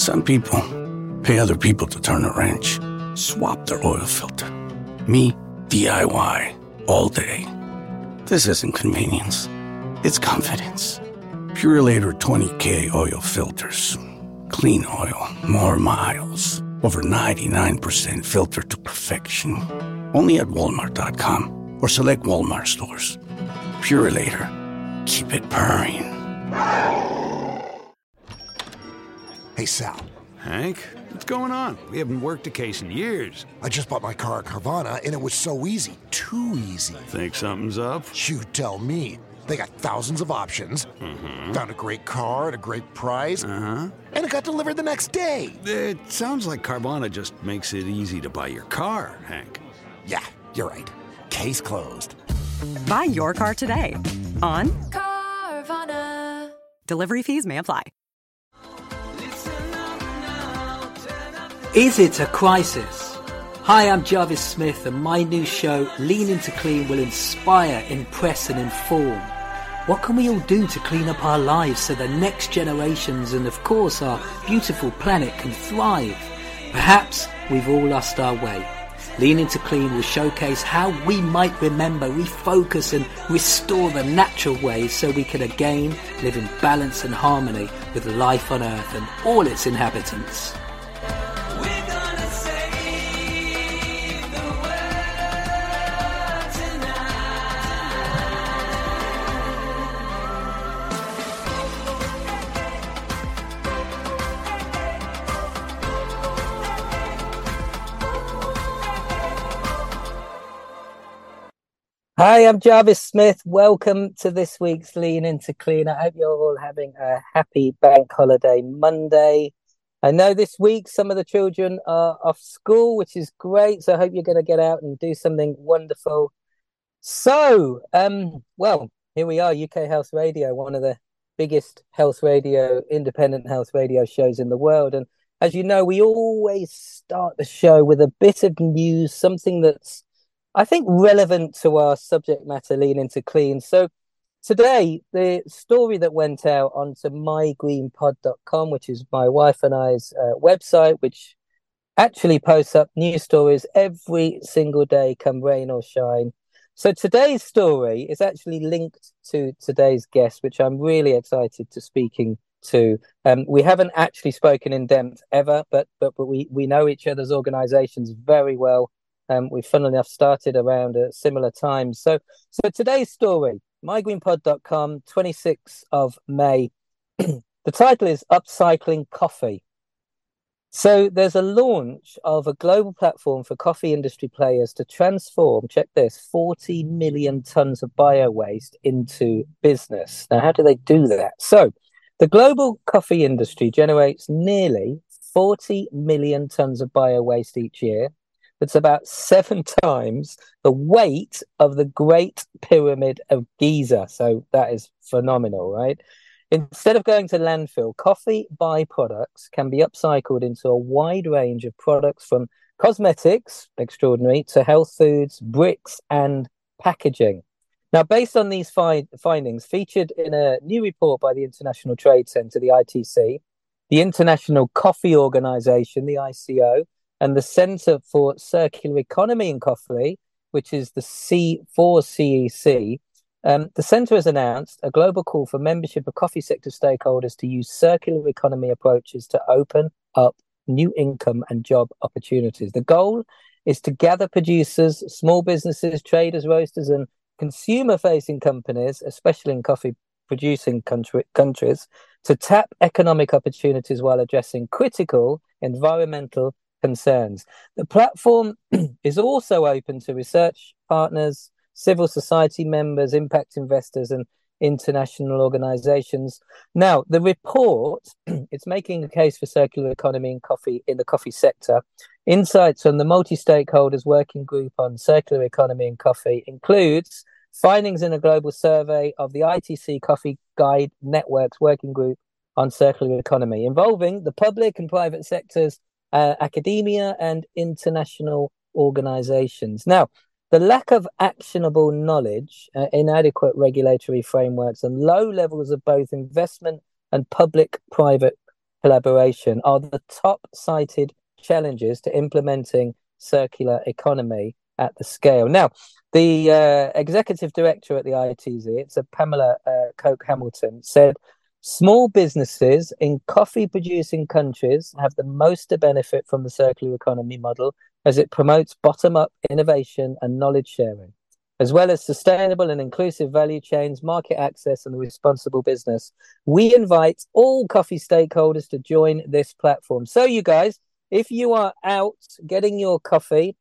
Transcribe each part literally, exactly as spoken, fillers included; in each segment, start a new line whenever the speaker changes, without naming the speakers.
Some people pay other people to turn a wrench, swap their oil filter. Me, D I Y, all day. This isn't convenience. It's confidence. Purelator twenty K oil filters. Clean oil, more miles. Over ninety-nine percent filter to perfection. Only at walmart dot com or select Walmart stores. Purelator. Keep it purring.
Hey, Sal.
Hank, what's going on? We haven't worked a case in years.
I just bought my car at Carvana, and it was so easy. Too easy.
Think something's up?
You tell me. They got thousands of options. Mm-hmm. Found a great car at a great price.
Uh-huh.
And it got delivered the next day.
It sounds like Carvana just makes it easy to buy your car, Hank.
Yeah, you're right. Case closed.
Buy your car today on Carvana. Delivery fees may apply.
Is it a crisis? Hi, I'm Jarvis Smith, and my new show, Lean Into Clean, will inspire, impress and inform. What can we all do to clean up our lives so the next generations and, of course, our beautiful planet can thrive? Perhaps we've all lost our way. Lean Into Clean will showcase how we might remember, refocus and restore the natural ways so we can again live in balance and harmony with life on Earth and all its inhabitants.
Hi, I'm Jarvis Smith. Welcome to this week's Lean Into Clean. I hope you're all having a happy bank holiday Monday. I know this week some of the children are off school, which is great. So I hope you're going to get out and do something wonderful. So, um, well, here we are, U K Health Radio, one of the biggest health radio, independent health radio shows in the world. And as you know, we always start the show with a bit of news, something that's I think relevant to our subject matter, Lean Into Clean. So today, the story that went out onto my green pod dot com, which is my wife and I's uh, website, which actually posts up news stories every single day, come rain or shine. So today's story is actually linked to today's guest, which I'm really excited to speaking to. Um, we haven't actually spoken in depth ever, but but, but we, we know each other's organizations very well. Um, we, funnily enough, started around a similar time. So, so today's story, my green pod dot com, twenty-sixth of May. The title is Upcycling Coffee. So there's a launch of a global platform for coffee industry players to transform, check this, forty million tons of bio-waste into business. Now, how do they do that? So the global coffee industry generates nearly forty million tons of bio-waste each year. That's about seven times the weight of the Great Pyramid of Giza. So that is phenomenal, right? Instead of going to landfill, coffee byproducts can be upcycled into a wide range of products from cosmetics, extraordinary, to health foods, bricks, and packaging. Now, based on these fi- findings featured in a new report by the International Trade Centre, the I T C, the International Coffee Organization, the I C O, and the Centre for Circular Economy in Coffee, which is the C four C E C, um, the Centre has announced a global call for membership of coffee sector stakeholders to use circular economy approaches to open up new income and job opportunities. The goal is to gather producers, small businesses, traders, roasters, and consumer-facing companies, especially in coffee-producing country, countries, to tap economic opportunities while addressing critical environmental concerns. The platform is also open to research partners, civil society members, impact investors, and international organizations. Now, the report, it's making a case for circular economy in coffee in the coffee sector. Insights from the multi-stakeholders working group on circular economy in coffee includes findings in a global survey of the I T C Coffee Guide Network's working group on circular economy, involving the public and private sectors, uh, academia, and international organizations. Now, the lack of actionable knowledge, uh, inadequate regulatory frameworks, and low levels of both investment and public-private collaboration are the top cited challenges to implementing circular economy at the scale. Now, the uh, executive director at the I T Z, it's a Pamela uh, Coke Hamilton, said small businesses in coffee producing countries have the most to benefit from the circular economy model, as it promotes bottom up innovation and knowledge sharing, as well as sustainable and inclusive value chains, market access, and responsible business. We invite all coffee stakeholders to join this platform. So, you guys, if you are out getting your coffee,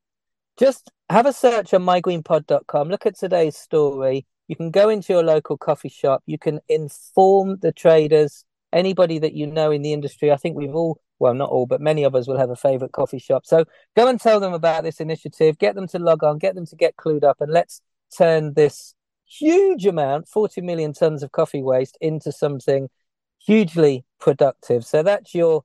just have a search on my green pod dot com. Look at today's story. You can go into your local coffee shop. You can inform the traders, anybody that you know in the industry. I think we've all, well, not all, but many of us will have a favorite coffee shop. So go and tell them about this initiative, get them to log on, get them to get clued up, and let's turn this huge amount, forty million tons of coffee waste, into something hugely productive. So that's your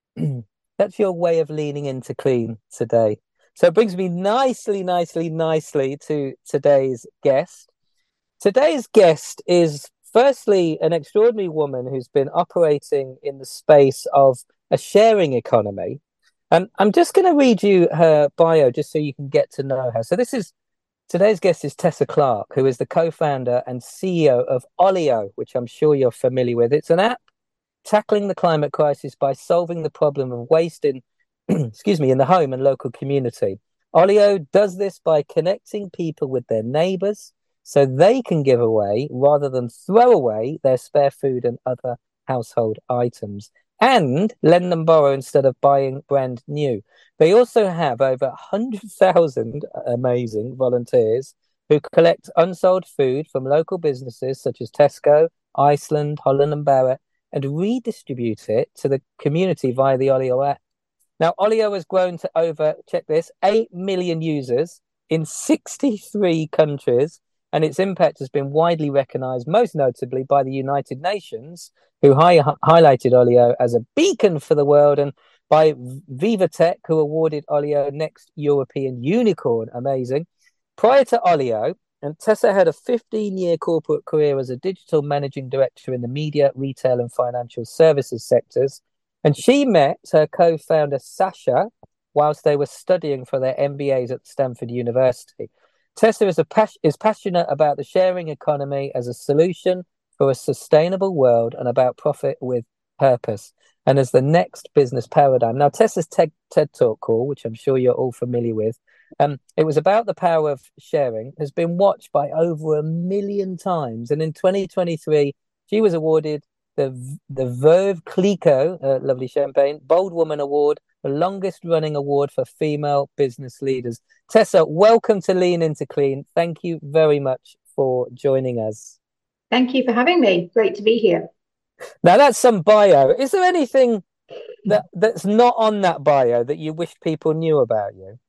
that's your way of leaning into clean today. So it brings me nicely, nicely, nicely to today's guest. Today's guest is firstly an extraordinary woman who's been operating in the space of a sharing economy. And I'm just going to read you her bio just so you can get to know her. So this is today's guest is Tessa Clarke, who is the co-founder and C E O of Olio, which I'm sure you're familiar with. It's an app tackling the climate crisis by solving the problem of waste in excuse me, in the home and local community. Olio does this by connecting people with their neighbors so they can give away rather than throw away their spare food and other household items, and lend and borrow instead of buying brand new. They also have over one hundred thousand amazing volunteers who collect unsold food from local businesses such as Tesco, Iceland, Holland and Barrett, and redistribute it to the community via the Olio app. Now, Olio has grown to over, check this, eight million users in sixty-three countries, and its impact has been widely recognized, most notably by the United Nations, who hi- highlighted Olio as a beacon for the world, and by Vivatech, who awarded Olio Next European Unicorn. Amazing. Prior to Olio, and Tessa had a fifteen-year corporate career as a digital managing director in the media, retail, and financial services sectors. And she met her co-founder, Sasha, whilst they were studying for their M B As at Stanford University. Tessa is, a pas- is passionate about the sharing economy as a solution for a sustainable world and about profit with purpose and as the next business paradigm. Now, Tessa's TED, TED Talk call, which I'm sure you're all familiar with, um, it was about the power of sharing, has been watched by over a million times. And in twenty twenty-three, she was awarded the the Veuve Clicquot, uh, lovely champagne, Bold Woman Award, the longest running award for female business leaders. Tessa, welcome to Lean Into Clean. Thank you very much for joining us.
Thank you for having me. Great to be here.
Now that's some bio. Is there anything that that's not on that bio that you wish people knew about you?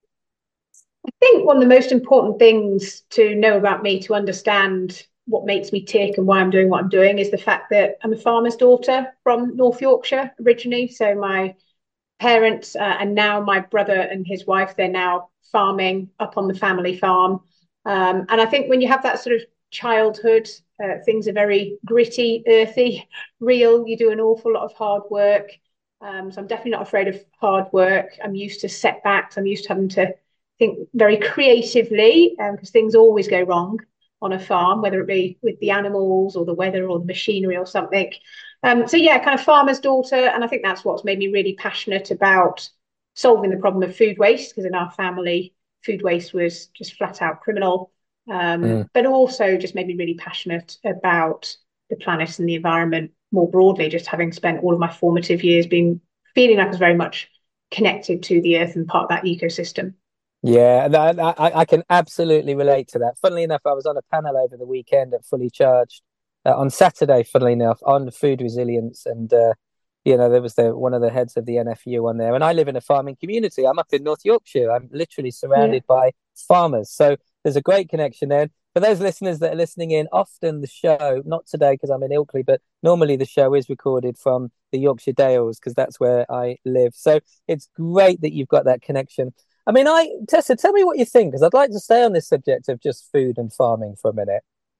I think one of the most important things to know about me, to understand what makes me tick and why I'm doing what I'm doing, is the fact that I'm a farmer's daughter from North Yorkshire originally. So my parents uh, and now my brother and his wife, they're now farming up on the family farm. Um, and I think when you have that sort of childhood, uh, things are very gritty, earthy, real. You do an awful lot of hard work. Um, so I'm definitely not afraid of hard work. I'm used to setbacks. I'm used to having to think very creatively because um, things always go wrong on a farm, whether it be with the animals or the weather or the machinery or something. Um, so yeah, kind of farmer's daughter. And I think that's what's made me really passionate about solving the problem of food waste, because in our family, food waste was just flat out criminal. Um, mm. But also just made me really passionate about the planet and the environment more broadly, just having spent all of my formative years being feeling like I was very much connected to the earth and part of that ecosystem.
Yeah, that, I, I can absolutely relate to that. Funnily enough, I was on a panel over the weekend at Fully Charged uh, on Saturday, funnily enough, on food resilience. And, uh, you know, there was the one of the heads of the N F U on there. And I live in a farming community. I'm up in North Yorkshire. I'm literally surrounded yeah. by farmers. So there's a great connection there. For those listeners that are listening in, often the show, not today because I'm in Ilkley, but normally the show is recorded from the Yorkshire Dales because that's where I live. So it's great that you've got that connection. I mean, I Tessa, tell me what you think, because I'd like to stay on this subject of just food and farming for a minute.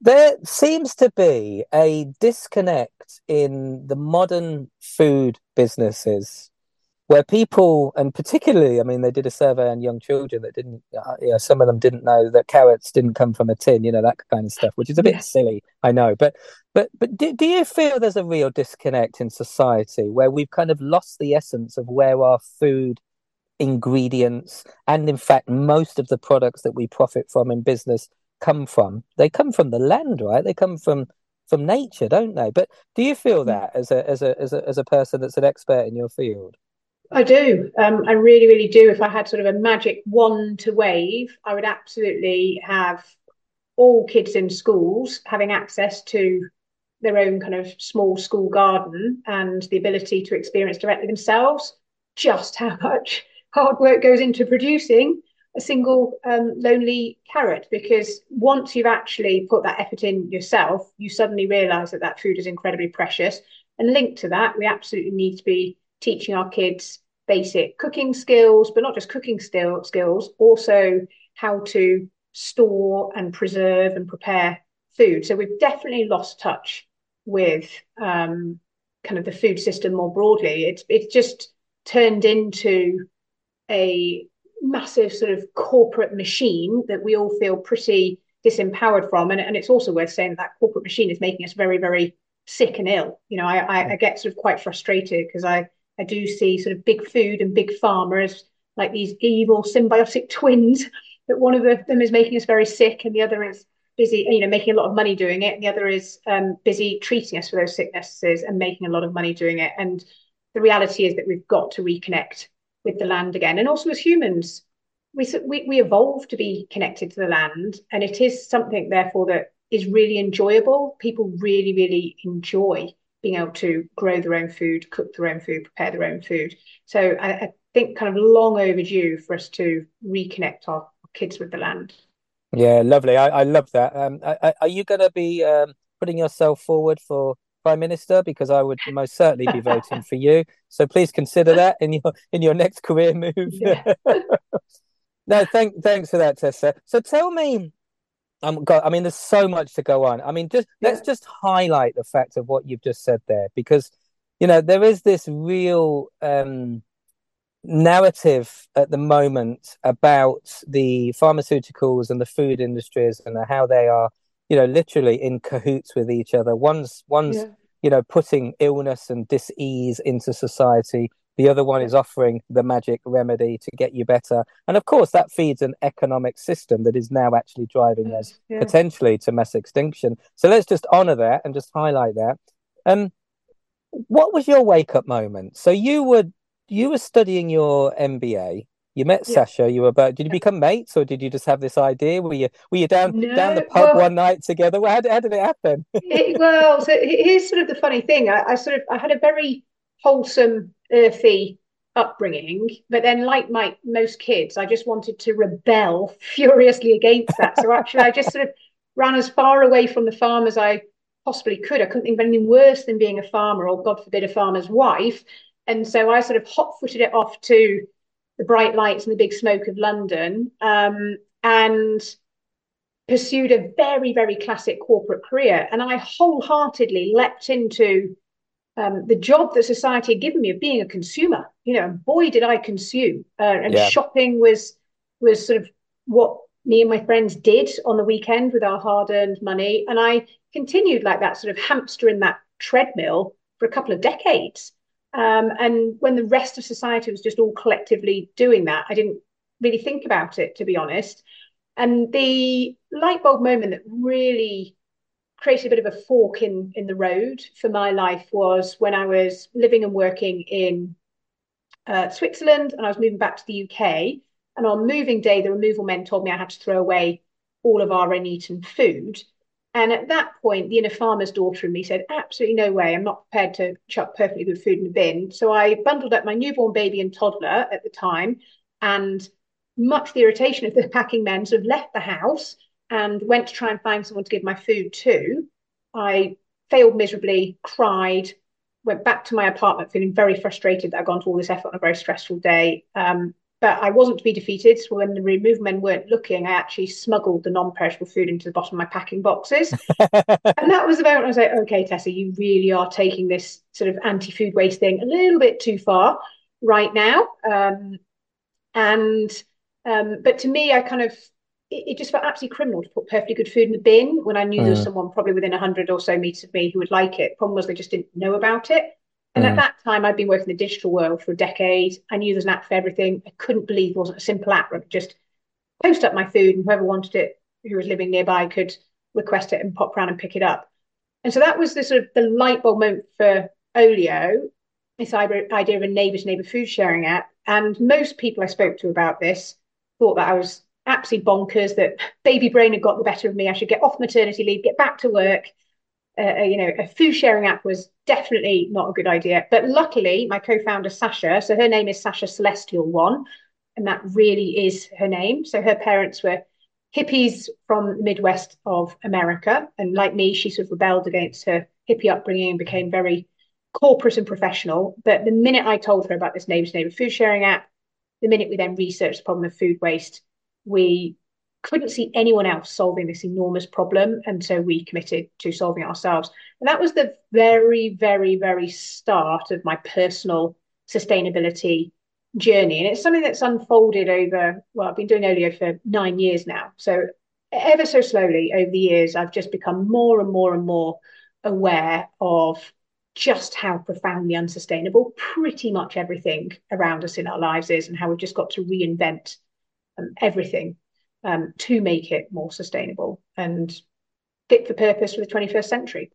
There seems to be a disconnect in the modern food businesses where people, and particularly, I mean, they did a survey on young children that didn't, uh, you know, some of them didn't know that carrots didn't come from a tin, you know, that kind of stuff, which is a bit
Yeah.
silly, I know. But but but do, do you feel there's a real disconnect in society where we've kind of lost the essence of where our food ingredients and, in fact, most of the products that we profit from in business come from? They come from the land, right? They come from from nature, don't they? But do you feel that as a as a as a as a person that's an expert in your field?
I do. Um, I really, really do. If I had sort of a magic wand to wave, I would absolutely have all kids in schools having access to their own kind of small school garden and the ability to experience directly themselves just how much hard work goes into producing a single um, lonely carrot. Because once you've actually put that effort in yourself, you suddenly realize that that food is incredibly precious. And linked to that, we absolutely need to be teaching our kids basic cooking skills, but not just cooking still skills, also how to store and preserve and prepare food. So we've definitely lost touch with um, kind of the food system more broadly. It's it's just turned into a massive sort of corporate machine that we all feel pretty disempowered from. And, and it's also worth saying that, that corporate machine is making us very, very sick and ill. You know, I, I, I get sort of quite frustrated because I I do see sort of big food and big pharma as like these evil symbiotic twins, that one of them is making us very sick and the other is busy, you know, making a lot of money doing it. And the other is um, busy treating us for those sicknesses and making a lot of money doing it. And the reality is that we've got to reconnect with the land again. And also as humans, we, we, we evolved to be connected to the land. And it is something, therefore, that is really enjoyable. People really, really enjoy being able to grow their own food, cook their own food, prepare their own food. So I, I think kind of long overdue for us to reconnect our kids with the land.
Yeah, lovely. I, I love that. Um, I, are you going to be um, putting yourself forward for Prime Minister? Because I would most certainly be voting for you. So please consider that in your in your next career move.
Yeah.
No, thank thanks for that, Tessa. So tell me, Um, God, I mean, there's so much to go on. I mean, just
Yeah.
let's just highlight the fact of what you've just said there, because, you know, there is this real um, narrative at the moment about the pharmaceuticals and the food industries and how they are, you know, literally in cahoots with each other. One's one's,
Yeah.
you know, putting illness and dis-ease into society. The other one is offering the magic remedy to get you better. And of course, that feeds an economic system that is now actually driving us
Yeah.
potentially to mass extinction. So let's just honor that and just highlight that. Um, what was your wake-up moment? So you were you were studying your M B A. You met
Yeah.
Sasha. You were about. Did you become mates, or did you just have this idea? Were you were you down
No,
down the pub
well,
one night together? Well, how did, how did it happen?
it, well, so here's sort of the funny thing. I, I sort of I had a very wholesome, earthy upbringing, but then, like my most kids, I just wanted to rebel furiously against that. So actually, I just sort of ran as far away from the farm as I possibly could. I couldn't think of anything worse than being a farmer, or God forbid, a farmer's wife. And so I sort of hot-footed it off to the bright lights and the big smoke of London, um, and pursued a very, very classic corporate career. And I wholeheartedly leapt into um, the job that society had given me of being a consumer. You know, boy, did I consume. Uh, and
Yeah.
shopping was was sort of what me and my friends did on the weekend with our hard-earned money. And I continued like that, sort of hamster in that treadmill for a couple of decades. Um, and when the rest of society was just all collectively doing that, I didn't really think about it, to be honest. And the light bulb moment that really created a bit of a fork in, in the road for my life was when I was living and working in uh, Switzerland, and I was moving back to the U K. And on moving day, the removal men told me I had to throw away all of our uneaten food. And at that point, the inner farmer's daughter in me said, absolutely no way, I'm not prepared to chuck perfectly good food in the bin. So I bundled up my newborn baby and toddler at the time, and much to the irritation of the packing men, sort of left the house and went to try and find someone to give my food to. I failed miserably, cried, went back to my apartment feeling very frustrated that I'd gone to all this effort on a very stressful day. Um, but I wasn't to be defeated. So when the remove men weren't looking, I actually smuggled the non-perishable food into the bottom of my packing boxes. And that was about, I was like, okay, Tessa, you really are taking this sort of anti-food waste thing a little bit too far right now. Um, and, um, but to me, I kind of, it, it just felt absolutely criminal to put perfectly good food in the bin when I knew mm. there was someone probably within a hundred or so meters of me who would like it. Problem was they just didn't know about it. And mm. at that time, I'd been working in the digital world for a decade. I knew there's an app for everything. I couldn't believe it wasn't a simple app where I could just post up my food and whoever wanted it, who was living nearby, could request it and pop around and pick it up. And so that was the sort of the light bulb moment for Olio, this idea of a neighbour-to-neighbour food sharing app. And most people I spoke to about this thought that I was absolutely bonkers, that baby brain had got the better of me. I should get off maternity leave, get back to work. Uh, you know, a food sharing app was definitely not a good idea. But luckily, my co-founder, Sasha, so her name is Sasha Celestial One, and that really is her name. So her parents were hippies from the Midwest of America. And like me, she sort of rebelled against her hippie upbringing and became very corporate and professional. But the minute I told her about this neighbour to neighbour food sharing app, the minute we then researched the problem of food waste, we couldn't see anyone else solving this enormous problem. And so we committed to solving it ourselves. And that was the very, very, very start of my personal sustainability journey. And it's something that's unfolded over, well, I've been doing Olio for nine years now. So ever so slowly over the years, I've just become more and more and more aware of just how profoundly unsustainable pretty much everything around us in our lives is, and how we've just got to reinvent um, everything um, to make it more sustainable and fit for purpose for the twenty-first century.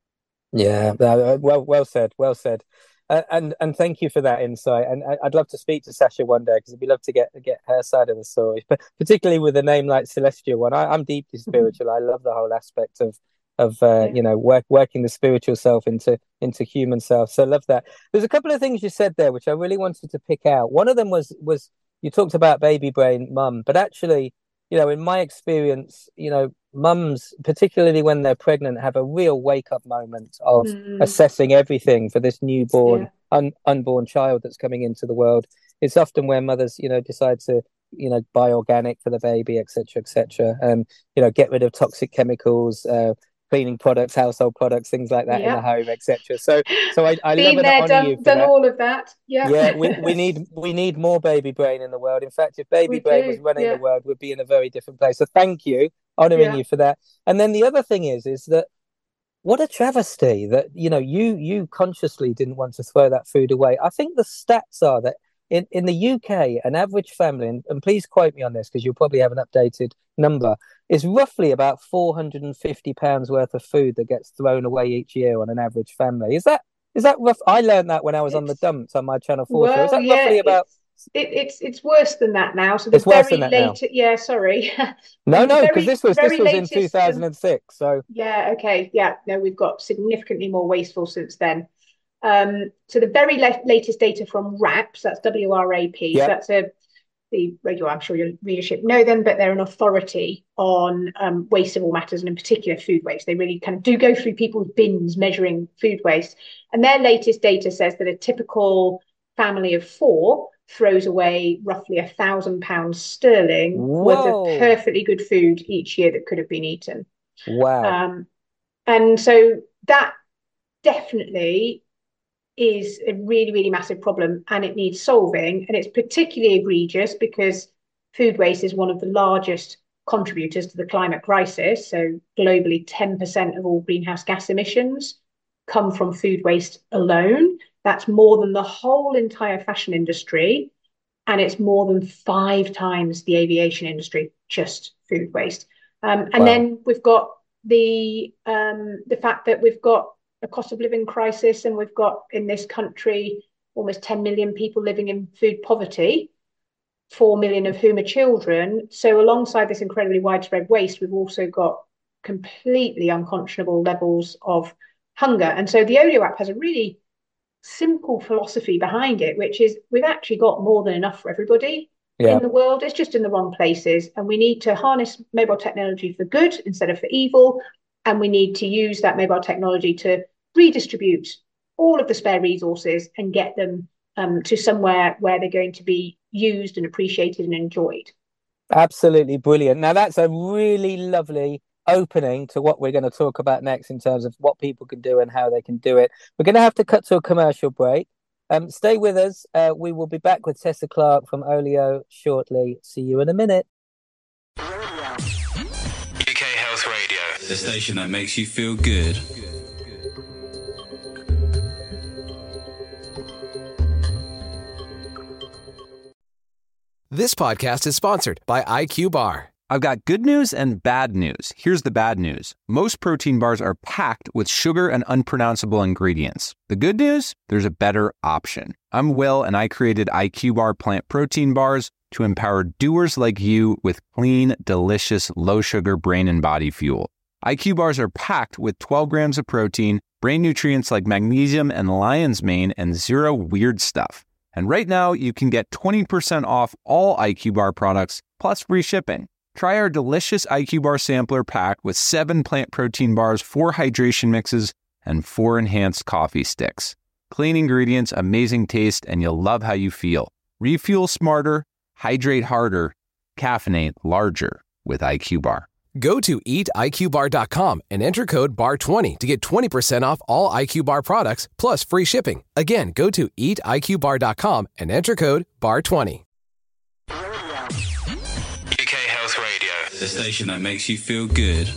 Yeah, well, well said, well said. Uh, and and thank you for that insight. And I, I'd love to speak to Sasha one day, because I'd be love to get get her side of the story. But particularly with a name like Celestial One, I, I'm deeply spiritual. Mm-hmm. I love the whole aspect of of uh, yeah. you know work, working the spiritual self into into human self. So I love that. There's a couple of things you said there which I really wanted to pick out. One of them was was you talked about baby brain mum, but actually, you know, in my experience, you know, mums, particularly when they're pregnant, have a real wake-up moment of mm. assessing everything for this newborn, yeah. un- unborn child that's coming into the world. It's often where mothers, you know, decide to, you know, buy organic for the baby, et cetera, et cetera, and, you know, get rid of toxic chemicals, uh, cleaning products, household products, things like that, yeah. in the home, et cetera. So, so I, I love and
there,
honor
done,
you for
done
that.
all of that. Yeah,
yeah. We we need we need more baby brain in the world. In fact, if baby we brain do. was running yeah. the world, we'd be in a very different place. So, thank you, honoring yeah. you for that. And then the other thing is, is that what a travesty that you know you you consciously didn't want to throw that food away. I think the stats are that in, in the U K, an average family, and, and please quote me on this because you'll probably have an updated number, is roughly about four hundred fifty pounds worth of food that gets thrown away each year on an average family. Is that is that rough? I learned that when I was it's, on the dumps on my Channel four
well,
show. Is that
yeah,
roughly about...
It's, it, it's it's worse than that now. So the
it's worse
very
than that
late,
now.
yeah, sorry.
no, no, because this was this was latest, in two thousand six. So
yeah, okay, yeah, no, we've got significantly more wasteful since then. Um, so the very le- latest data from RAPS, that's W R A P, yep. so that's a the well, I'm sure your readership know them, but they're an authority on um, waste of all matters, and in particular food waste. They really kind of do go through people's bins measuring food waste. And their latest data says that a typical family of four throws away roughly a thousand pounds sterling Whoa. worth of perfectly good food each year that could have been eaten.
Wow.
Um, and so that definitely is a really, really massive problem, and it needs solving. And it's particularly egregious because food waste is one of the largest contributors to the climate crisis. So globally, ten percent of all greenhouse gas emissions come from food waste alone. That's more than the whole entire fashion industry, and it's more than five times the aviation industry, just food waste. Um, and wow. then we've got the um, the fact that we've got a cost of living crisis, and we've got in this country almost ten million people living in food poverty, four million of whom are children. So alongside this incredibly widespread waste, we've also got completely unconscionable levels of hunger. And so the Olio app has a really simple philosophy behind it, which is we've actually got more than enough for everybody yeah. in the world. It's just in the wrong places, and we need to harness mobile technology for good instead of for evil. And we need to use that mobile technology to redistribute all of the spare resources and get them um, to somewhere where they're going to be used and appreciated and enjoyed.
Absolutely brilliant. Now, that's a really lovely opening to what we're going to talk about next in terms of what people can do and how they can do it. We're going to have to cut to a commercial break. Um, stay with us. Uh, we will be back with Tessa Clark from Olio shortly. See you in a minute.
U K Health Radio, the station that makes you feel good.
This podcast is sponsored by I Q Bar.
I've got good news and bad news. Here's the bad news. Most protein bars are packed with sugar and unpronounceable ingredients. The good news? There's a better option. I'm Will, and I created I Q Bar plant protein bars to empower doers like you with clean, delicious, low-sugar brain and body fuel. I Q Bars are packed with twelve grams of protein, brain nutrients like magnesium and lion's mane, and zero weird stuff. And right now, you can get twenty percent off all I Q Bar products, plus free shipping. Try our delicious I Q Bar sampler pack with seven plant protein bars, four hydration mixes, and four enhanced coffee sticks. Clean ingredients, amazing taste, and you'll love how you feel. Refuel smarter, hydrate harder, caffeinate larger with I Q Bar.
Go to eat I Q bar dot com and enter code B A R twenty to get twenty percent off all I Q Bar products plus free shipping. Again, go to eat I Q bar dot com and enter code B A R twenty.
U K Health Radio, the station that makes you feel good.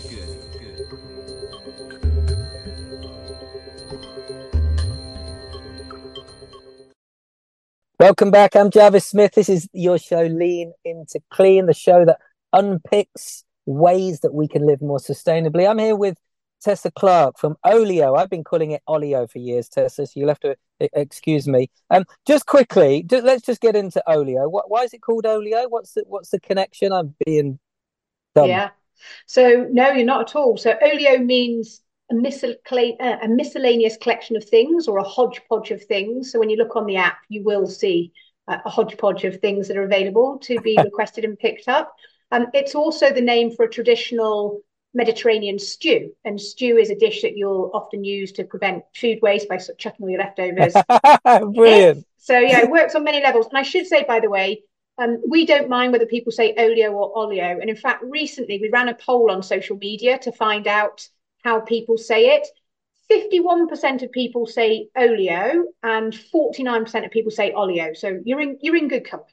Welcome back. I'm Jarvis Smith. This is your show, Lean Into Clean, the show that unpicks ways that we can live more sustainably. I'm here with Tessa Clark from Olio. I've been calling it Olio for years, Tessa, so you'll have to excuse me. Um, just quickly, just, let's just get into Olio. What, why is it called Olio? What's the, what's the connection? I'm being dumb.
Yeah. So no, you're not at all. So Olio means a, miscel- a miscellaneous collection of things, or a hodgepodge of things. So when you look on the app, you will see uh, a hodgepodge of things that are available to be requested and picked up. Um, it's also the name for a traditional Mediterranean stew. And stew is a dish that you'll often use to prevent food waste by sort of chucking all your leftovers.
Brilliant.
So, yeah, it works on many levels. And I should say, by the way, um, we don't mind whether people say olio or olio. And in fact, recently we ran a poll on social media to find out how people say it. fifty-one percent of people say olio and forty-nine percent of people say olio. So you're in, you're in good company.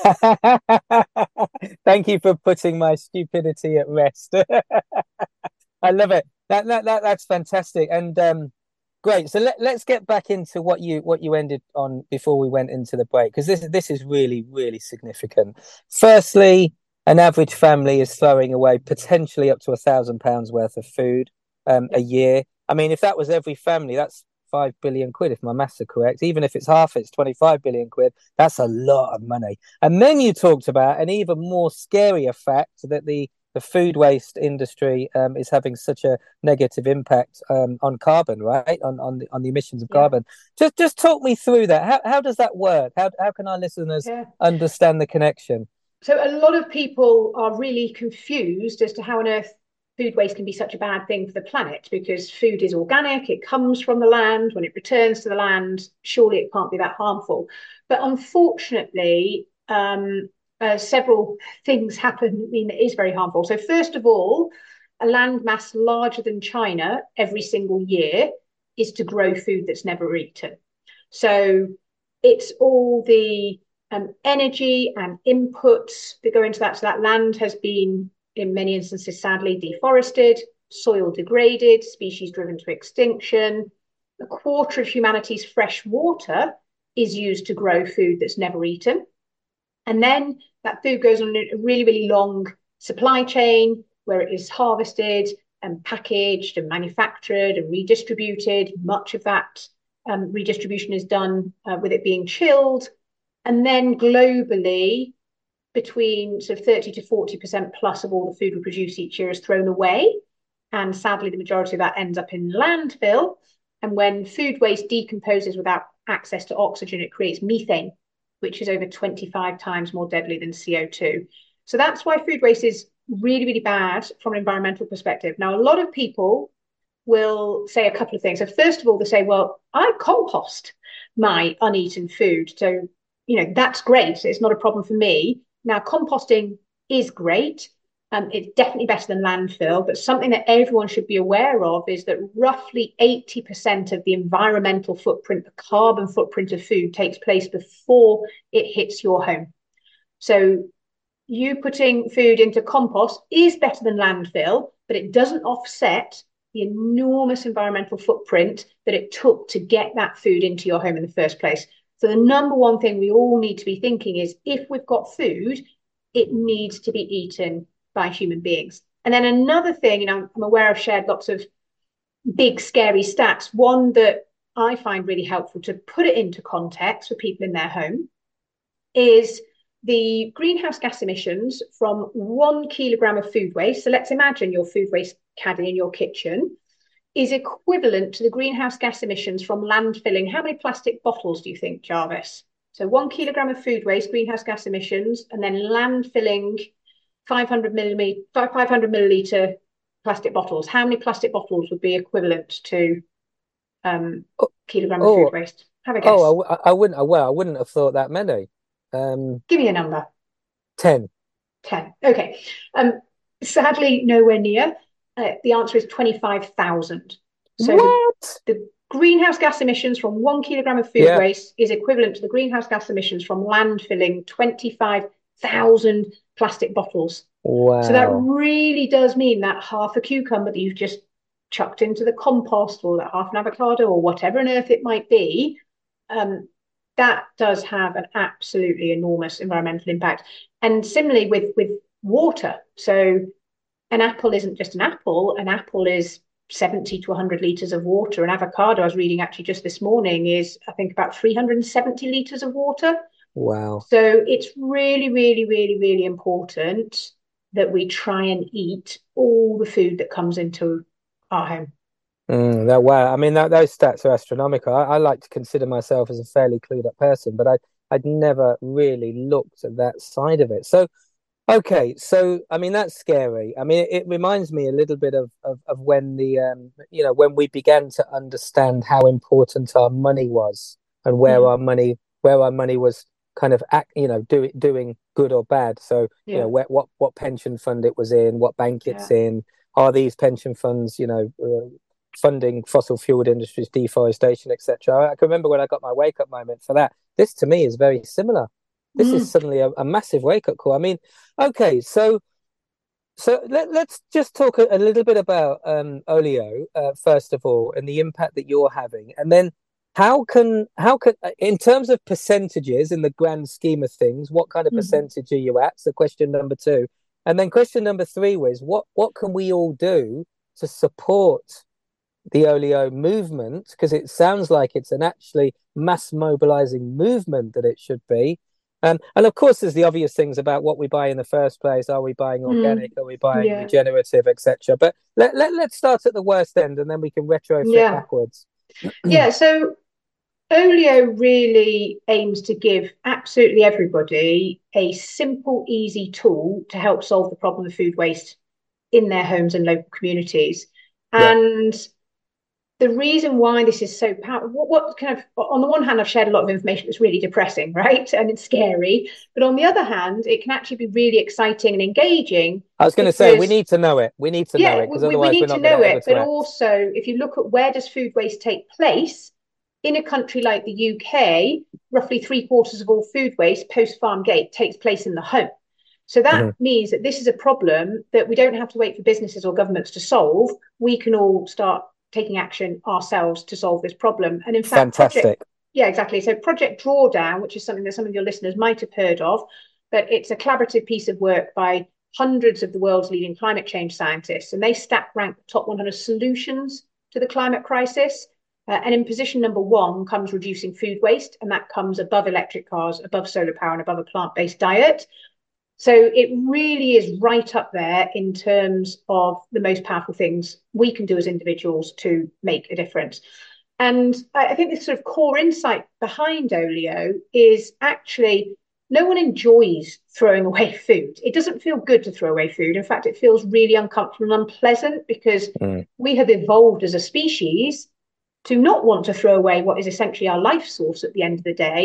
Thank you for putting my stupidity at rest. I love it. That, that that that's fantastic and um, great. So let, let's get back into what you what you ended on before we went into the break, because this this is really really significant. Firstly, an average family is throwing away potentially up to a thousand pounds worth of food um, a year. I mean, if that was every family, that's five billion quid, if my maths are correct. Even if it's half, it's twenty-five billion quid. That's a lot of money. And then you talked about an even more scarier fact that the, the food waste industry um, is having such a negative impact um, on carbon, right? On on the, on the emissions of yeah. carbon. Just just talk me through that. How how does that work? How how can our listeners yeah. understand the connection?
So a lot of people are really confused as to how on earth food waste can be such a bad thing for the planet, because food is organic, it comes from the land. When it returns to the land, surely it can't be that harmful. But unfortunately, um, uh, several things happen that mean it is very harmful. So first of all, a landmass larger than China every single year is to grow food that's never eaten. So it's all the um, energy and inputs that go into that. So that land has been, in many instances, sadly, deforested, soil degraded, species driven to extinction. A quarter of humanity's fresh water is used to grow food that's never eaten. And then that food goes on a really, really long supply chain where it is harvested and packaged and manufactured and redistributed. Much of that um, redistribution is done uh, with it being chilled. And then globally, between sort of thirty to forty percent plus of all the food we produce each year is thrown away. And sadly, the majority of that ends up in landfill. And when food waste decomposes without access to oxygen, it creates methane, which is over twenty-five times more deadly than C O two. So that's why food waste is really, really bad from an environmental perspective. Now, a lot of people will say a couple of things. So first of all, they say, well, I compost my uneaten food. So you know, that's great. It's not a problem for me. Now, composting is great. Um, it's definitely better than landfill, but something that everyone should be aware of is that roughly eighty percent of the environmental footprint, the carbon footprint of food takes place before it hits your home. So you putting food into compost is better than landfill, but it doesn't offset the enormous environmental footprint that it took to get that food into your home in the first place. So the number one thing we all need to be thinking is, if we've got food, it needs to be eaten by human beings. And then another thing, you know, I'm aware I've shared lots of big, scary stats. One that I find really helpful to put it into context for people in their home is the greenhouse gas emissions from one kilogram of food waste. So let's imagine your food waste caddy in your kitchen is equivalent to the greenhouse gas emissions from landfilling. How many plastic bottles do you think, Jarvis? So one kilogram of food waste, greenhouse gas emissions, and then landfilling five hundred milliliter plastic bottles. How many plastic bottles would be equivalent to um oh, kilogram of oh, food waste? Have a guess.
Oh, I, I wouldn't. Well, I wouldn't have thought that many. Um,
Give me a number.
Ten.
Ten. Okay. Um, sadly, nowhere near. Uh, the answer is twenty-five thousand. So
what?
The, the greenhouse gas emissions from one kilogram of food yeah. waste is equivalent to the greenhouse gas emissions from landfilling twenty-five thousand plastic bottles.
Wow.
So that really does mean that half a cucumber that you've just chucked into the compost, or that half an avocado, or whatever on earth it might be, um, that does have an absolutely enormous environmental impact. And similarly with, with water. So an apple isn't just an apple. An apple is seventy to one hundred litres of water. An avocado, I was reading actually just this morning, is I think about three hundred seventy litres of water.
Wow.
So it's really, really, really, really important that we try and eat all the food that comes into our home.
Mm, that wow. I mean, that, those stats are astronomical. I, I like to consider myself as a fairly clued up person, but I, I'd never really looked at that side of it. So, okay. So, I mean, that's scary. I mean, it, it reminds me a little bit of, of, of when the, um, you know, when we began to understand how important our money was, and where mm. our money, where our money was kind of act, you know, do, doing good or bad. So, yeah. you know, where, what, what pension fund it was in, what bank it's yeah. in, are these pension funds, you know, uh, funding fossil fueled industries, deforestation, et cetera. I can remember when I got my wake up moment for that. This to me is very similar. This mm. is suddenly a, a massive wake up call. I mean, okay, so so let, let's just talk a, a little bit about um, Olio uh, first of all, and the impact that you're having, and then how can how can in terms of percentages in the grand scheme of things, what kind of mm-hmm. percentage are you at? So question number two, and then question number three was what what can we all do to support the Olio movement, because it sounds like it's an actually mass mobilizing movement that it should be. Um, and of course, there's the obvious things about what we buy in the first place. Are we buying organic? Mm. Are we buying yeah. regenerative, et cetera? But let, let, let's start at the worst end, and then we can retrofit yeah. backwards.
yeah, so Olio really aims to give absolutely everybody a simple, easy tool to help solve the problem of food waste in their homes and local communities. And yeah. the reason why this is so powerful, what, what kind of, on the one hand, I've shared a lot of information that's really depressing, right? And it's scary. But on the other hand, it can actually be really exciting and engaging.
I was going to say, we need to know it. We need to
yeah,
know it. Because
we,
otherwise
we need
we're not
to know it. But
act.
also, if you look at where does food waste take place, in a country like the U K, roughly three quarters of all food waste post-farm gate takes place in the home. So that mm-hmm. means that this is a problem that we don't have to wait for businesses or governments to solve. We can all start taking action ourselves to solve this problem. And in fact,
fantastic.
Project, yeah, exactly. So Project Drawdown, which is something that some of your listeners might have heard of, but it's a collaborative piece of work by hundreds of the world's leading climate change scientists. And they stack rank the top one hundred solutions to the climate crisis. Uh, and in position number one comes reducing food waste. And that comes above electric cars, above solar power, and above a plant-based diet. So it really is right up there in terms of the most powerful things we can do as individuals to make a difference. And I think the sort of core insight behind Olio is actually no one enjoys throwing away food. It doesn't feel good to throw away food. In fact, it feels really uncomfortable and unpleasant because mm. we have evolved as a species to not want to throw away what is essentially our life source at the end of the day.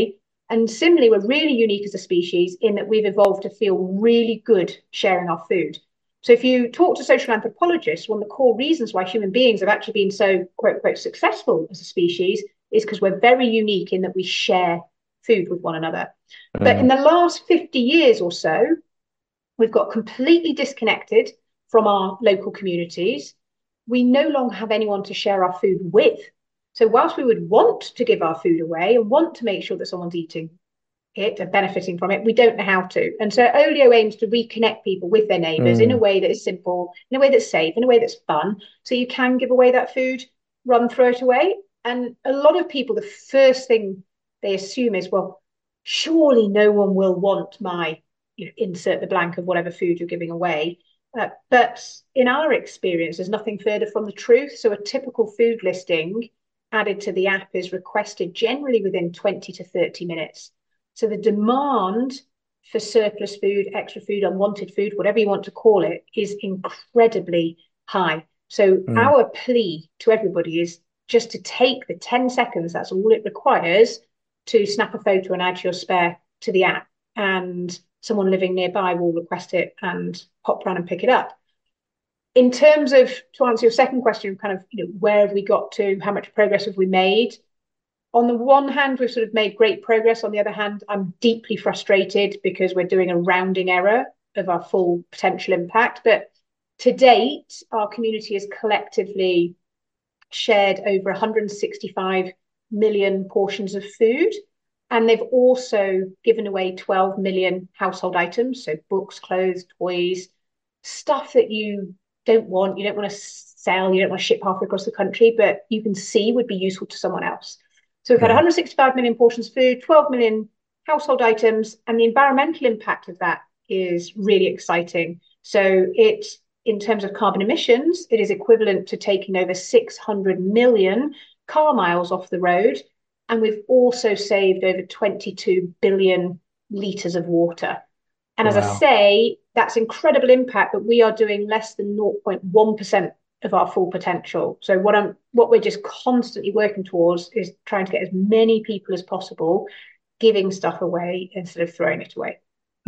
And similarly, we're really unique as a species in that we've evolved to feel really good sharing our food. So if you talk to social anthropologists, one of the core reasons why human beings have actually been so, quote, unquote, successful as a species is because we're very unique in that we share food with one another. Mm. But in the last fifty years or so, we've got completely disconnected from our local communities. We no longer have anyone to share our food with. So whilst we would want to give our food away and want to make sure that someone's eating it and benefiting from it, we don't know how to. And so Olio aims to reconnect people with their neighbours mm. in a way that is simple, in a way that's safe, in a way that's fun. So you can give away that food, run, throw it away. And a lot of people, the first thing they assume is, well, surely no one will want my, you know, insert the blank of whatever food you're giving away. Uh, but in our experience, there's nothing further from the truth. So a typical food listing added to the app is requested generally within twenty to thirty minutes. So the demand for surplus food, extra food, unwanted food, whatever you want to call it, is incredibly high. So mm. our plea to everybody is just to take the ten seconds, that's all it requires, to snap a photo and add your spare to the app. And someone living nearby will request it and pop around and pick it up. In terms of, to answer your second question, kind of, you know, where have we got to? How much progress have we made? On the one hand, we've sort of made great progress. On the other hand, I'm deeply frustrated because we're doing a rounding error of our full potential impact. But to date, our community has collectively shared over one hundred sixty-five million portions of food. And they've also given away twelve million household items. So books, clothes, toys, stuff that you don't want, you don't want to sell, you don't want to ship halfway across the country, but you can see would be useful to someone else. So we've had one hundred sixty-five million portions of food, twelve million household items, and the environmental impact of that is really exciting. So it, in terms of carbon emissions, it is equivalent to taking over six hundred million car miles off the road. And we've also saved over twenty-two billion litres of water. And wow. as I say, that's incredible impact, but we are doing less than zero point one percent of our full potential. So what I'm, what we're just constantly working towards is trying to get as many people as possible giving stuff away instead of throwing it away.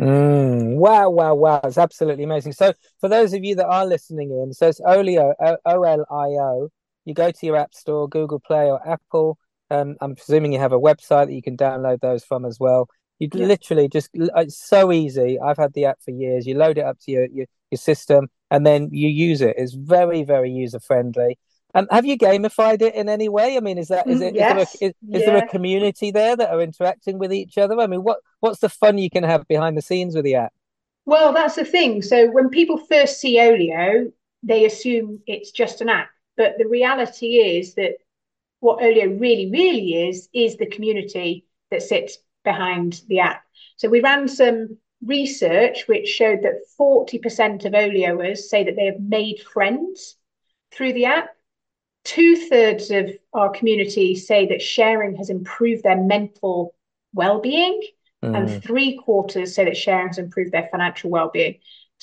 Mm, wow, wow, wow. It's absolutely amazing. So for those of you that are listening in, so it's Olio, O L I O. You go to your app store, Google Play or Apple. Um, I'm presuming you have a website that you can download those from as well. You yeah. literally just, it's so easy. I've had the app for years. You load it up to your, your, your system and then you use it. It's very, very user friendly. Um, have you gamified it in any way? I mean, is that is it?
Yes.
Is, there a, is,
yeah.
is there a community there that are interacting with each other? I mean, what what's the fun you can have behind the scenes with the app?
Well, that's the thing. So when people first see Olio, they assume it's just an app. But the reality is that what Olio really, really is, is the community that sits behind the app. So we ran some research which showed that forty percent of Olioers say that they have made friends through the app. Two-thirds of our community say that sharing has improved their mental well-being, mm. and three-quarters say that sharing has improved their financial well-being.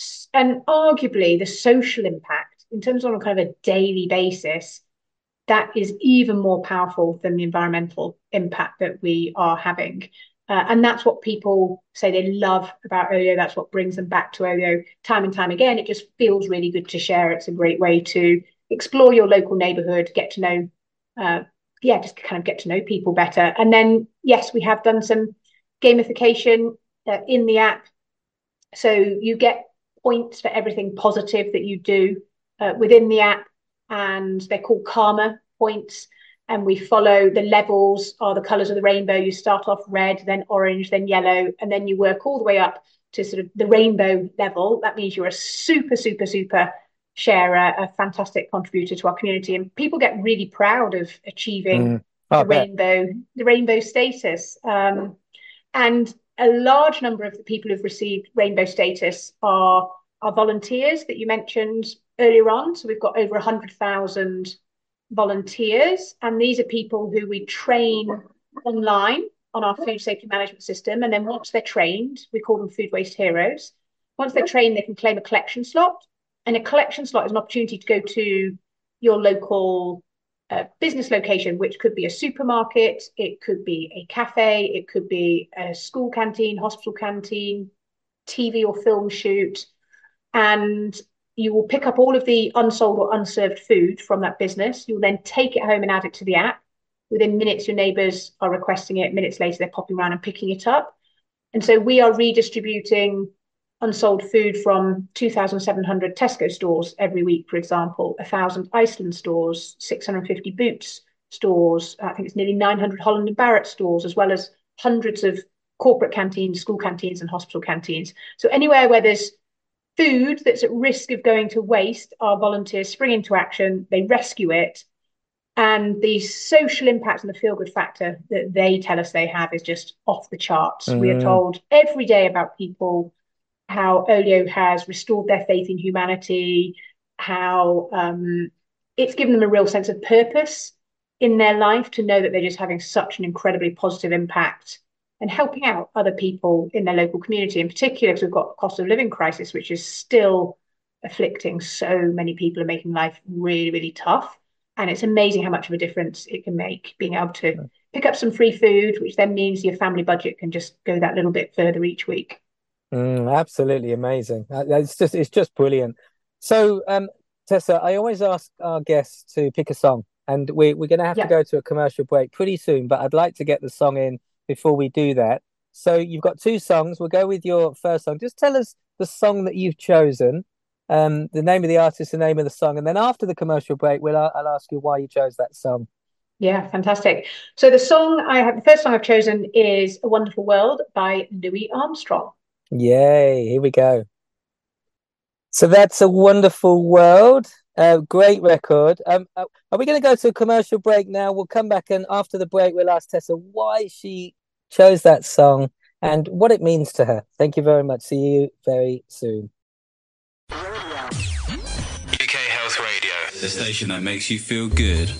And arguably, the social impact, in terms of on a kind of a daily basis, that is even more powerful than the environmental impact that we are having. Uh, and that's what people say they love about Olio. That's what brings them back to Olio time and time again. It just feels really good to share. It's a great way to explore your local neighborhood, get to know, uh, yeah, just kind of get to know people better. And then, yes, we have done some gamification uh, in the app. So you get points for everything positive that you do uh, within the app. And they're called karma points. And we follow the levels are the colors of the rainbow. You start off red, then orange, then yellow, and then you work all the way up to sort of the rainbow level. That means you're a super, super, super sharer, a fantastic contributor to our community. And people get really proud of achieving mm. oh, the rainbow, the rainbow status. Um, and a large number of the people who've received rainbow status are, are volunteers that you mentioned earlier on. So we've got over one hundred thousand volunteers, and these are people who we train online on our food safety management system. And then once they're trained, we call them food waste heroes. Once they're trained, they can claim a collection slot, and a collection slot is an opportunity to go to your local a business location, which could be a supermarket, it could be a cafe, it could be a school canteen, hospital canteen, T V or film shoot. And you will pick up all of the unsold or unserved food from that business. You'll then take it home and add it to the app. Within minutes, your neighbours are requesting it. Minutes later, they're popping around and picking it up. And so we are redistributing unsold food from two thousand seven hundred Tesco stores every week, for example, one thousand Iceland stores, six hundred fifty Boots stores, I think it's nearly nine hundred Holland and Barrett stores, as well as hundreds of corporate canteens, school canteens and hospital canteens. So anywhere where there's food that's at risk of going to waste, our volunteers spring into action, they rescue it. And the social impact and the feel-good factor that they tell us they have is just off the charts. Mm. We are told every day about people, how Olio has restored their faith in humanity, how um, it's given them a real sense of purpose in their life to know that they're just having such an incredibly positive impact and helping out other people in their local community, in particular because we've got a cost of living crisis, which is still afflicting so many people and making life really, really tough. And it's amazing how much of a difference it can make, being able to pick up some free food, which then means your family budget can just go that little bit further each week.
Mm, absolutely amazing. It's just, it's just brilliant. So, um, Tessa, I always ask our guests to pick a song, and we, we're going to have yeah. to go to a commercial break pretty soon, but I'd like to get the song in before we do that. So you've got two songs. We'll go with your first song. Just tell us the song that you've chosen, um, the name of the artist, the name of the song, and then after the commercial break, we'll I'll ask you why you chose that song.
Yeah, fantastic. So the song I have, the first song I've chosen is "A Wonderful World" by Louis Armstrong.
Yay! Here we go. So that's "A Wonderful World." Uh, great record. Um, are we going to go to a commercial break now? We'll come back, and after the break, we'll ask Tessa why she chose that song and what it means to her. Thank you very much. See you very soon.
U K Health Radio, the station that makes you feel good.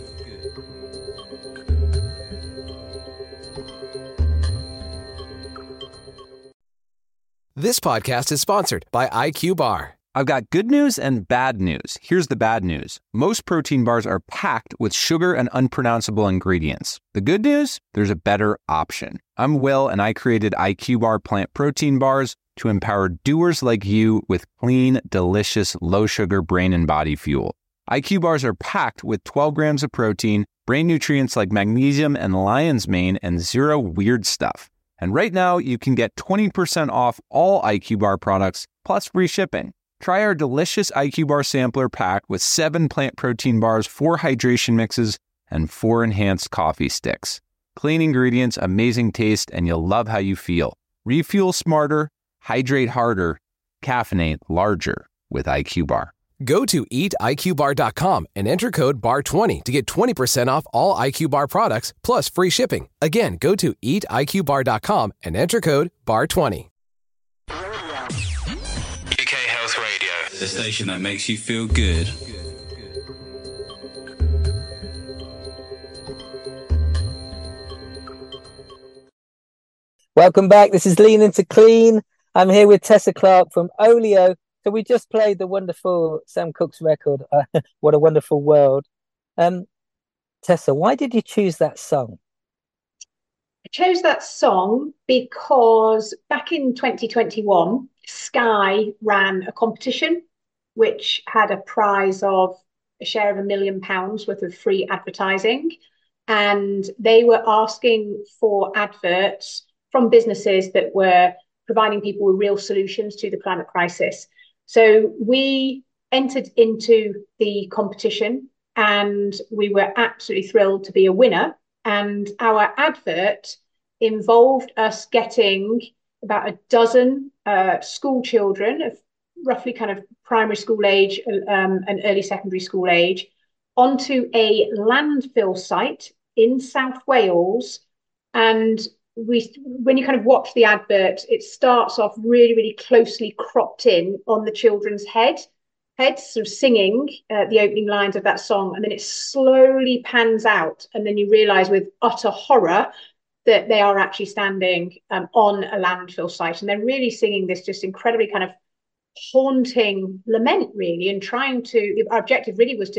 This podcast is sponsored by I Q Bar.
I've got good news and bad news. Here's the bad news. Most protein bars are packed with sugar and unpronounceable ingredients. The good news? There's a better option. I'm Will, and I created I Q Bar plant protein bars to empower doers like you with clean, delicious, low-sugar brain and body fuel. I Q Bars are packed with twelve grams of protein, brain nutrients like magnesium and lion's mane, and zero weird stuff. And right now, you can get twenty percent off all I Q Bar products, plus free shipping. Try our delicious I Q Bar sampler pack with seven plant protein bars, four hydration mixes, and four enhanced coffee sticks. Clean ingredients, amazing taste, and you'll love how you feel. Refuel smarter, hydrate harder, caffeinate larger with I Q Bar.
Go to eat I Q bar dot com and enter code B A R twenty to get twenty percent off all I Q Bar products, plus free shipping. Again, go to eat I Q bar dot com and enter code B A R twenty.
The station that makes you feel good.
Welcome back. This is Lean Into Clean. I'm here with Tessa Clark from Olio. So we just played the wonderful Sam Cooke's record, uh, What a Wonderful World. Um, Tessa, why did you choose that song?
I chose that song because back in twenty twenty-one, Sky ran a competition which had a prize of a share of a million pounds worth of free advertising. And they were asking for adverts from businesses that were providing people with real solutions to the climate crisis. So we entered into the competition and we were absolutely thrilled to be a winner. And our advert involved us getting about a dozen uh, school children of roughly kind of primary school age um, and early secondary school age onto a landfill site in South Wales. And we, when you kind of watch the advert, it starts off really, really closely cropped in on the children's head, heads, sort of singing uh, the opening lines of that song. And then it slowly pans out. And then you realize with utter horror that they are actually standing um, on a landfill site. And they're really singing this just incredibly kind of haunting lament, really, and trying to, our objective really was to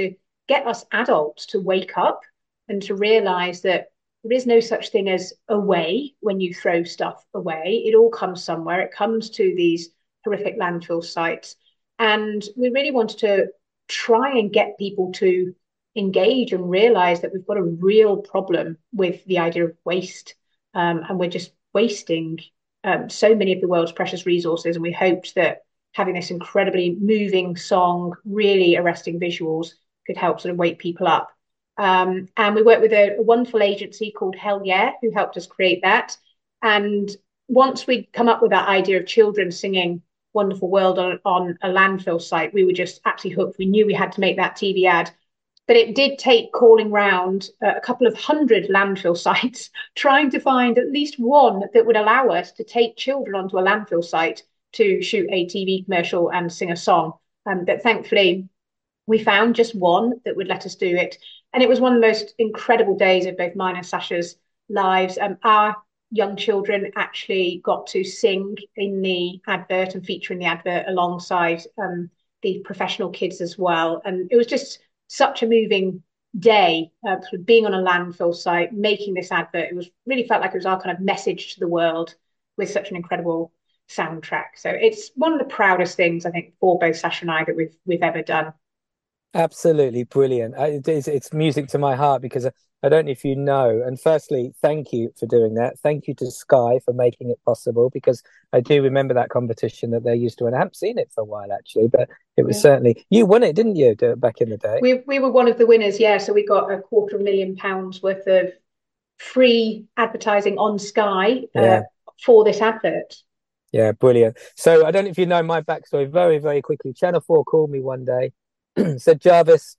get us adults to wake up and to realize that there is no such thing as away when you throw stuff away. It all comes somewhere. It comes to these horrific landfill sites. And we really wanted to try and get people to engage and realize that we've got a real problem with the idea of waste. Um, and we're just wasting um, so many of the world's precious resources. And we hoped that having this incredibly moving song, really arresting visuals, could help sort of wake people up. Um, and we worked with a, a wonderful agency called Hell Yeah, who helped us create that. And once we'd come up with that idea of children singing Wonderful World on, on a landfill site, we were just absolutely hooked. We knew we had to make that T V ad. But it did take calling round uh, a couple of hundred landfill sites, trying to find at least one that would allow us to take children onto a landfill site to shoot a T V commercial and sing a song. Um, but thankfully, we found just one that would let us do it. And it was one of the most incredible days of both mine and Sasha's lives. Um, our young children actually got to sing in the advert and feature in the advert alongside um, the professional kids as well. And it was just such a moving day, uh, sort of being on a landfill site, making this advert. It was really felt like it was our kind of message to the world with such an incredible soundtrack. So it's one of the proudest things, I think, for both Sasha and I that we've we've ever done.
Absolutely brilliant. It's, it's music to my heart because I don't know if you know. And firstly, thank you for doing that. Thank you to Sky for making it possible, because I do remember that competition that they used to, and I haven't seen it for a while actually, but it was yeah. certainly, you won it, didn't you, back in the day?
We we were one of the winners, yeah. So we got a quarter of a million pounds worth of free advertising on Sky uh, yeah. for this advert.
Yeah, brilliant. So I don't know if you know my backstory very, very quickly. Channel four called me one day, said, Jarvis,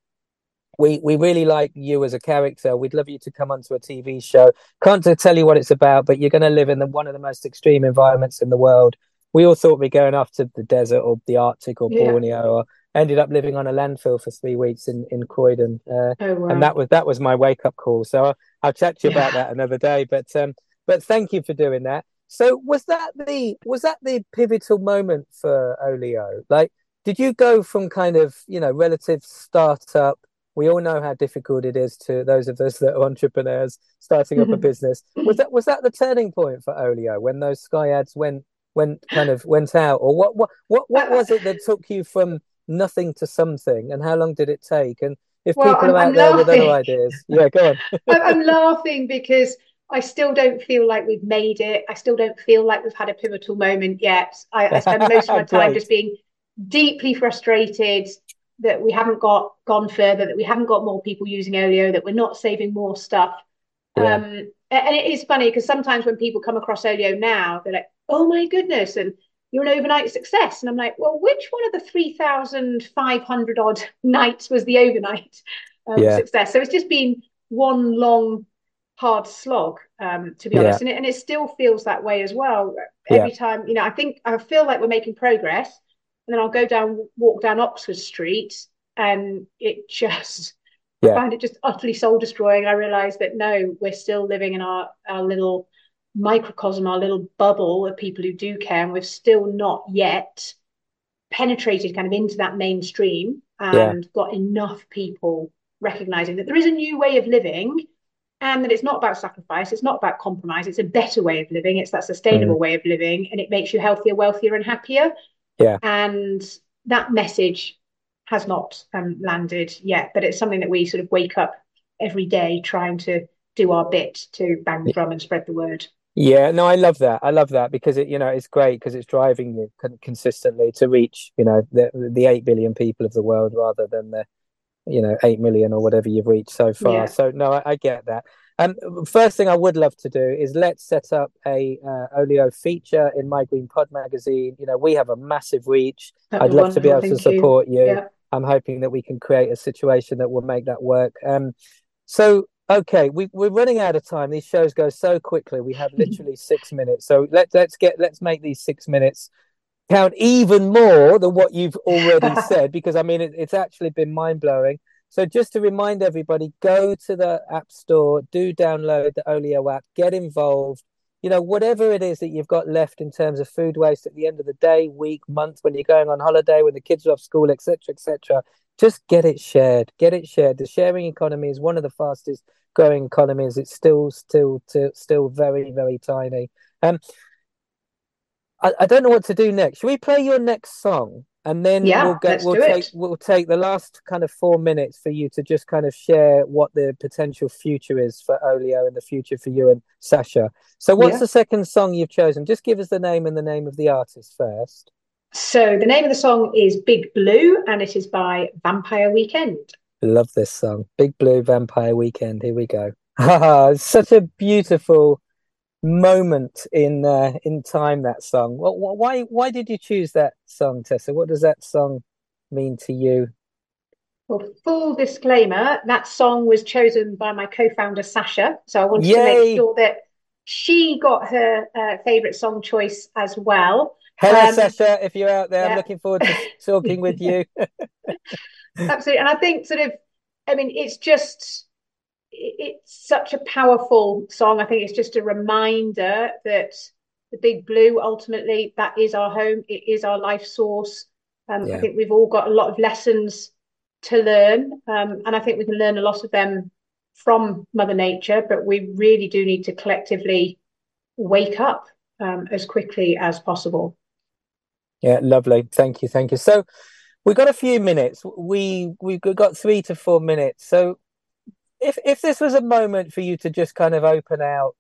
we we really like you as a character. We'd love you to come onto a T V show. Can't tell you what it's about, but you're going to live in the, one of the most extreme environments in the world. We all thought we'd going off to the desert or the Arctic or yeah. Borneo, or ended up living on a landfill for three weeks in in Croydon. Uh, oh, wow. And that was that was my wake up call. So I'll, I'll chat to you yeah. about that another day. But um, but thank you for doing that. So was that the was that the pivotal moment for Olio? Like, did you go from kind of, you know, relative startup? We all know how difficult it is to those of us that are entrepreneurs starting up a business. Was that was that the turning point for Olio when those Sky ads went went kind of went out, or what what what what was it that took you from nothing to something, and how long did it take? And if well, people I'm, are out I'm there laughing. with other ideas, yeah, go on.
I'm laughing because I still don't feel like we've made it. I still don't feel like we've had a pivotal moment yet. I, I spend most of my time just being deeply frustrated that we haven't got gone further, that we haven't got more people using Olio, that we're not saving more stuff. Yeah. Um, and it is funny because sometimes when people come across Olio now, they're like, oh my goodness, and you're an overnight success. And I'm like, well, which one of the three thousand five hundred odd nights was the overnight um, yeah. success? So it's just been one long, hard slog, um, to be yeah. honest. And it, and it still feels that way as well. Every yeah. time, you know, I think I feel like we're making progress. And then I'll go down, walk down Oxford Street, and it just, yeah. I find it just utterly soul destroying. I realise that no, we're still living in our, our little microcosm, our little bubble of people who do care, and we've still not yet penetrated kind of into that mainstream and yeah. got enough people recognising that there is a new way of living, and that it's not about sacrifice, it's not about compromise, it's a better way of living, it's that sustainable mm. way of living, and it makes you healthier, wealthier and happier. Yeah, and that message has not um, landed yet, but it's something that we sort of wake up every day trying to do our bit to bang the drum and spread the word.
Yeah, no, I love that. I love that because it, you know, it's great because it's driving you consistently to reach, you know, the the eight billion people of the world rather than the, you know, eight million or whatever you've reached so far. Yeah. So no, I, I get that. Um, first thing I would love to do is let's set up a uh, Olio feature in My Green Pod magazine. You know, we have a massive reach. That'd I'd love to be able to support you. you. Yeah. I'm hoping that we can create a situation that will make that work. Um, so, okay, we, we're running out of time. These shows go so quickly. We have literally six minutes. So let's let's get let's make these six minutes count even more than what you've already said, because I mean it, it's actually been mind blowing. So just to remind everybody, go to the App Store, do download the Olio app, get involved. You know, whatever it is that you've got left in terms of food waste at the end of the day, week, month, when you're going on holiday, when the kids are off school, et cetera, et cetera, just get it shared. Get it shared. The sharing economy is one of the fastest growing economies. It's still, still, still, still very, very tiny. Um, I, I don't know what to do next. Should we play your next song? And then
Yeah,
we'll go.
let's
We'll
do
take.
it.
We'll take the last kind of four minutes for you to just kind of share what the potential future is for Olio and the future for you and Sasha. So, what's
Yeah.
the second song you've chosen? Just give us the name and the name of the artist first.
So the name of the song is Big Blue, and it is by Vampire Weekend.
Love this song, Big Blue, Vampire Weekend. Here we go. It's such a beautiful moment in uh, in time, that song. What, what, why why did you choose that song, Tessa? What does that song mean to you?
Well, full disclaimer, that song was chosen by my co-founder Sasha, so I wanted
Yay!
to make sure that she got her uh, favorite song choice as well.
Hello,
um,
Sasha, if you're out there,
yeah.
I'm looking forward to talking with you.
Absolutely. And I think sort of, I mean, it's just it's such a powerful song. I think it's just a reminder that the Big Blue, ultimately, that is our home. It is our life source. Um,
Yeah.
I think we've all got a lot of lessons to learn. Um, and I think we can learn a lot of them from Mother Nature, but we really do need to collectively wake up um, as quickly as possible.
Yeah, lovely. Thank you. Thank you. So we've got a few minutes. We, we've got three to four minutes. So if if this was a moment for you to just kind of open out,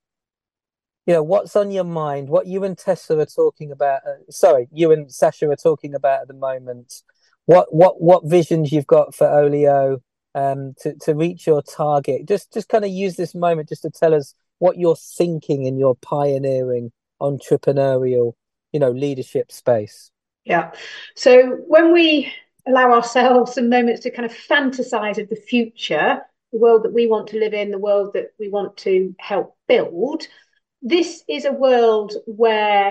you know, what's on your mind, what you and Tessa are talking about, uh, sorry, you and Sasha are talking about at the moment, what what what visions you've got for Olio um, to, to reach your target. Just just kind of use this moment just to tell us what you're thinking in your pioneering, entrepreneurial, you know, leadership space.
Yeah. So when we allow ourselves some moments to kind of fantasize of the future, the world that we want to live in, the world that we want to help build, this is a world where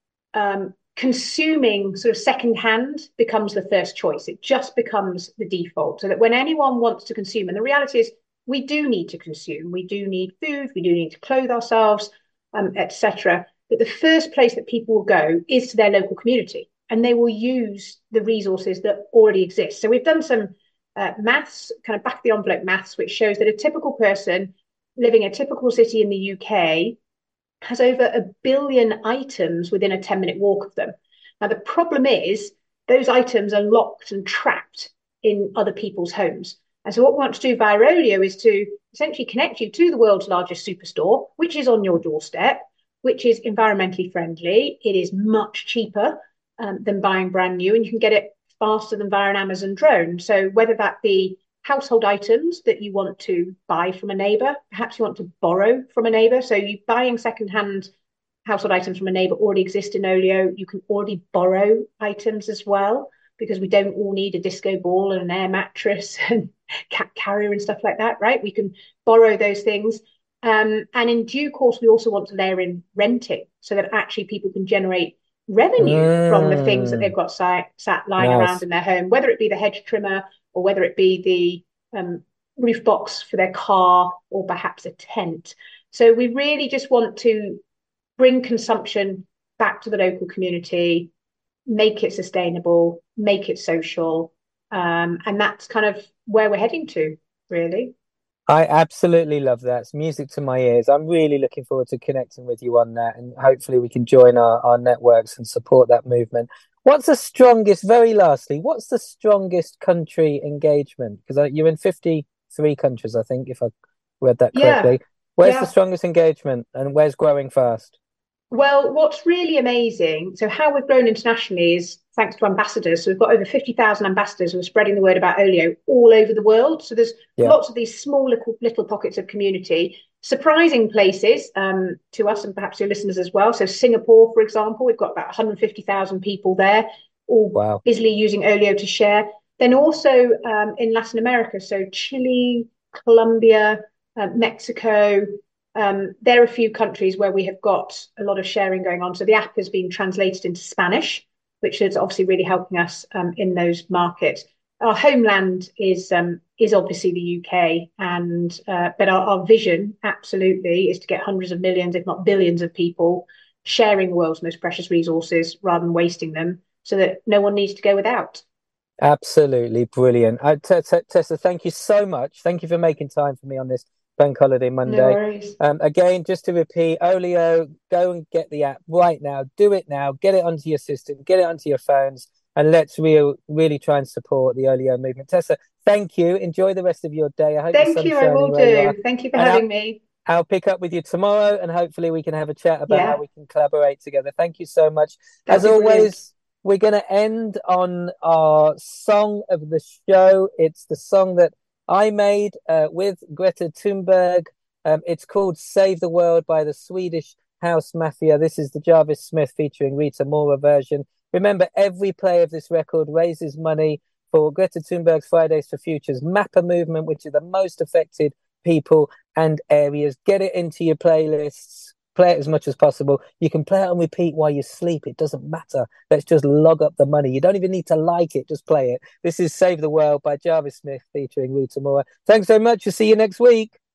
um, consuming sort of secondhand becomes the first choice. It just becomes the default. So that when anyone wants to consume, and the reality is we do need to consume, we do need food, we do need to clothe ourselves, um, et cetera. But the first place that people will go is to their local community, and they will use the resources that already exist. So we've done some uh, maths, kind of back of the envelope maths, which shows that a typical person living in a typical city in the U K has over a billion items within a ten minute walk of them. Now, the problem is those items are locked and trapped in other people's homes. And so what we want to do via Olio is to essentially connect you to the world's largest superstore, which is on your doorstep, which is environmentally friendly. It is much cheaper um, than buying brand new, and you can get it faster than via an Amazon drone. So whether that be household items that you want to buy from a neighbour, perhaps you want to borrow from a neighbour. So you buying secondhand household items from a neighbour already exist in Olio. You can already borrow items as well, because we don't all need a disco ball and an air mattress and cat carrier and stuff like that, right? We can borrow those things. Um, and in due course, we also want to layer in renting so that actually people can generate revenue mm. from the things that they've got sat, sat lying nice. around in their home, whether it be the hedge trimmer or whether it be the um, roof box for their car or perhaps a tent. So we really just want to bring consumption back to the local community, make it sustainable, make it social. Um, and that's kind of where we're heading to, really.
I absolutely love that. It's music to my ears. I'm really looking forward to connecting with you on that, and hopefully we can join our, our networks and support that movement. What's the strongest, very lastly, what's the strongest country engagement? Because you're in fifty-three countries, I think, if I read that correctly. Yeah. Where's yeah. the strongest engagement and where's growing fast?
Well, what's really amazing, so how we've grown internationally is thanks to ambassadors. So we've got over fifty thousand ambassadors who are spreading the word about Olio all over the world. So there's yeah. lots of these small little, little pockets of community, surprising places um, to us and perhaps your listeners as well. So Singapore, for example, we've got about one hundred fifty thousand people there, all wow. busily using Olio to share. Then also um, in Latin America, so Chile, Colombia, uh, Mexico, Um, there are a few countries where we have got a lot of sharing going on. So the app has been translated into Spanish, which is obviously really helping us um, in those markets. Our homeland is um, is obviously the U K, and uh, but our, our vision absolutely is to get hundreds of millions, if not billions, of people sharing the world's most precious resources rather than wasting them, so that no one needs to go without.
Absolutely brilliant. Uh, T- T- Tessa, thank you so much. Thank you for making time for me on this Bank Holiday Monday.
No worries.
Um, again, just to repeat, Olio, go and get the app right now. Do it now. Get it onto your system. Get it onto your phones. And let's real, really try and support the Olio movement. Tessa, thank you. Enjoy the rest of your day. I hope
Thank you. I will do. Thank you for
and
having
I'll,
me.
I'll pick up with you tomorrow, and hopefully we can have a chat about
Yeah.
how we can collaborate together. Thank you so much.
That'd
As always,
brilliant.
we're going to end on our song of the show. It's the song that I made uh, with Greta Thunberg. Um, it's called Save the World by the Swedish House Mafia. This is the Jarvis Smith featuring Rita Mora version. Remember, every play of this record raises money for Greta Thunberg's Fridays for Futures MAPA movement, which is the most affected people and areas. Get it into your playlists. Play it as much as possible. You can play it on repeat while you sleep. It doesn't matter. Let's just log up the money. You don't even need to like it. Just play it. This is Save the World by Jarvis Smith featuring Rita Mora. Thanks so much. We'll see you next week.